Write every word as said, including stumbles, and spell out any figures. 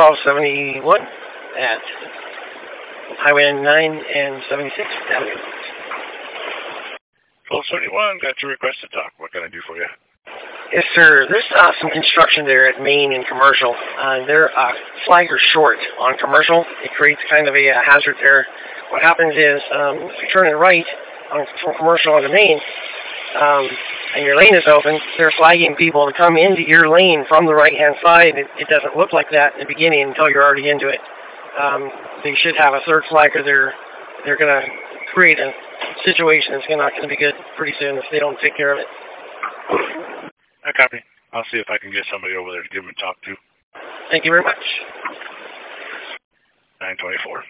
twelve seventy-one at Highway nine and seventy-six Avenue. twelve seventy-one, got your request to talk. What can I do for you? Yes, sir. There's uh, some construction there at Main and Commercial. Uh, they're uh, flagger short on Commercial. It creates kind of a, a hazard there. What happens is, um, if you're turning right on from Commercial onto Main, um, and your lane is open, they're flagging people to come into your lane from the right-hand side. It, it doesn't look like that in the beginning until you're already into it. Um, they should have a third flagger there. They're going to create a situation that's not going to be good pretty soon if they don't take care of it. I copy. I'll see if I can get somebody over there to give him a talk to. Thank you very much. nine twenty-four.